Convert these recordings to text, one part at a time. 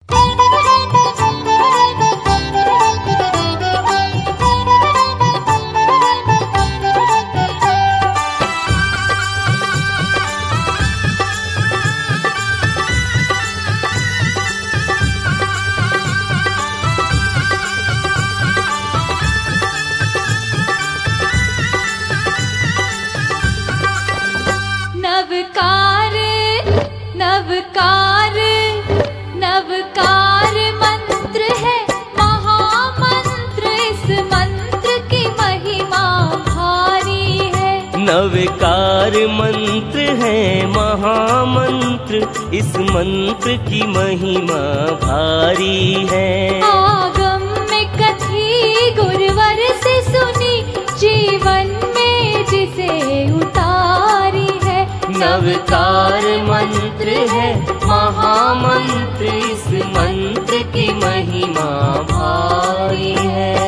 नवकार नवकार नवकार मंत्र है महामंत्र, इस मंत्र की महिमा भारी है। नवकार मंत्र है महामंत्र, इस मंत्र की महिमा भारी है। आगम में कथी गुरुवर से सुनी, जीवन में जिसे उतारी है। नवकार मंत्र है महामंत्र, इस मंत्र की महिमा भारी है।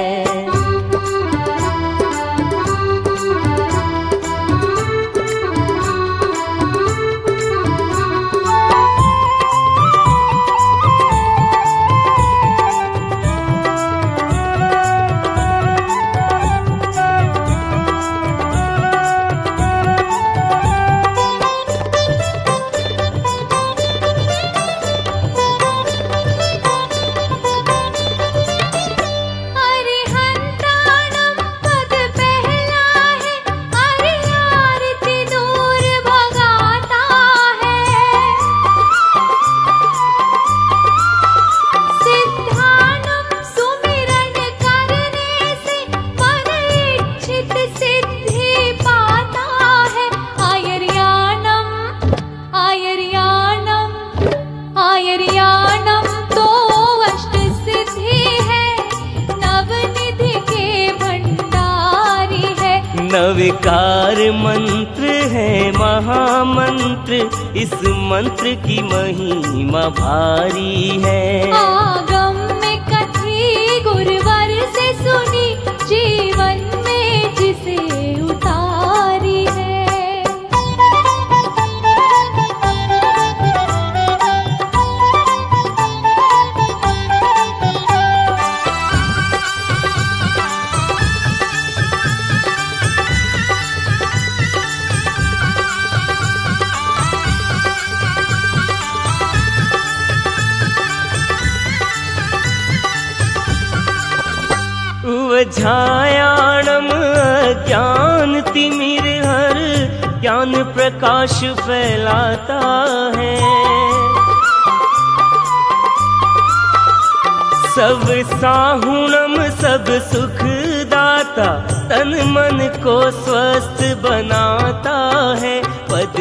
नवकार मंत्र है महामंत्र, इस मंत्र की महिमा भारी है। आगम में कथी गुरुवर से सुनी, जीवन में जिसे उतारी है। झायाणम ज्ञान तिमिर हर, ज्ञान प्रकाश फैलाता है। सब साहुणम सब सुख दाता, तन मन को स्वस्थ बनाता है। पद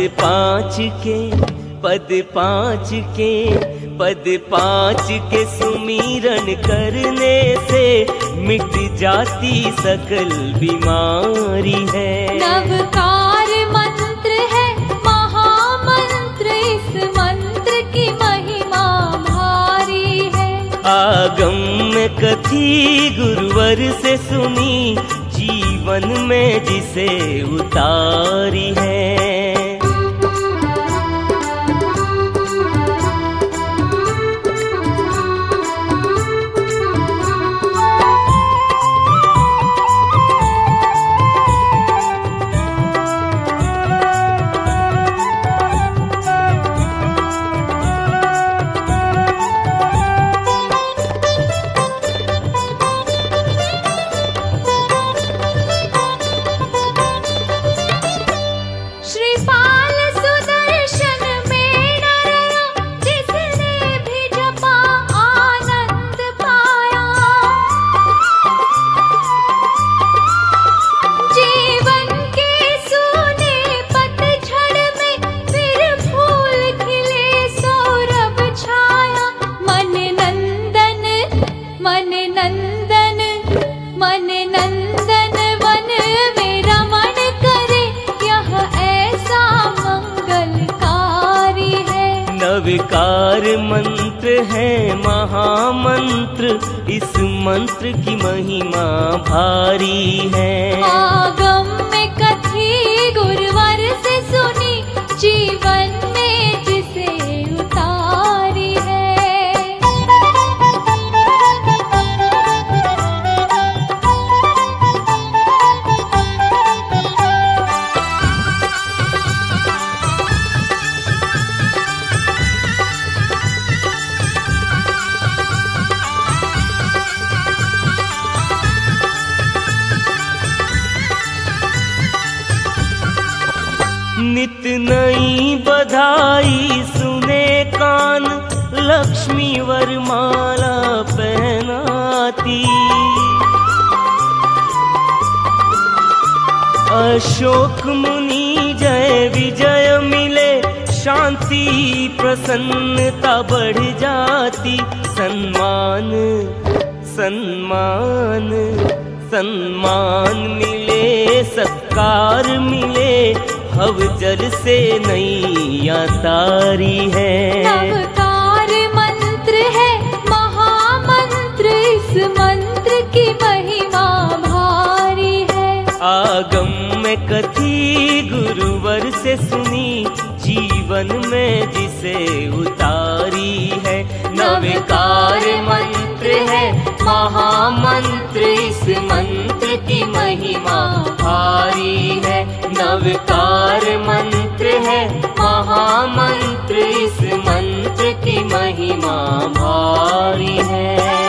पाँच के सुमिरन करने से मिट जाती सकल बीमारी है। नवकार मंत्र है महामंत्र, इस मंत्र की महिमा भारी है। आगम में कथी गुरुवर से सुनी, जीवन में जिसे उतारी है। नवकार मंत्र है महामंत्र, इस मंत्र की महिमा भारी है। आगम में कथी गुरुवर से सुनी, जीवन में जिसे उतारी है। नित नई बधाई सुने कान, लक्ष्मी वरमाला पहनाती। अशोक मुनि जय विजय मिले, शांति प्रसन्नता बढ़ जाती। सम्मान सम्मान सम्मान मिले, सत्कार मिले, भव जल से नैया तारी है। नवकार मंत्र है महामंत्र, इस मंत्र की महिमा भारी है। आगम में कथी गुरुवर से सुनी, जीवन में जिसे उतारी है। नवकार मंत्र है महामंत्र, इस मंत्र की महिमा भारी है। नवकार मंत्र है महामंत्र, इस मंत्र की महिमा भारी है।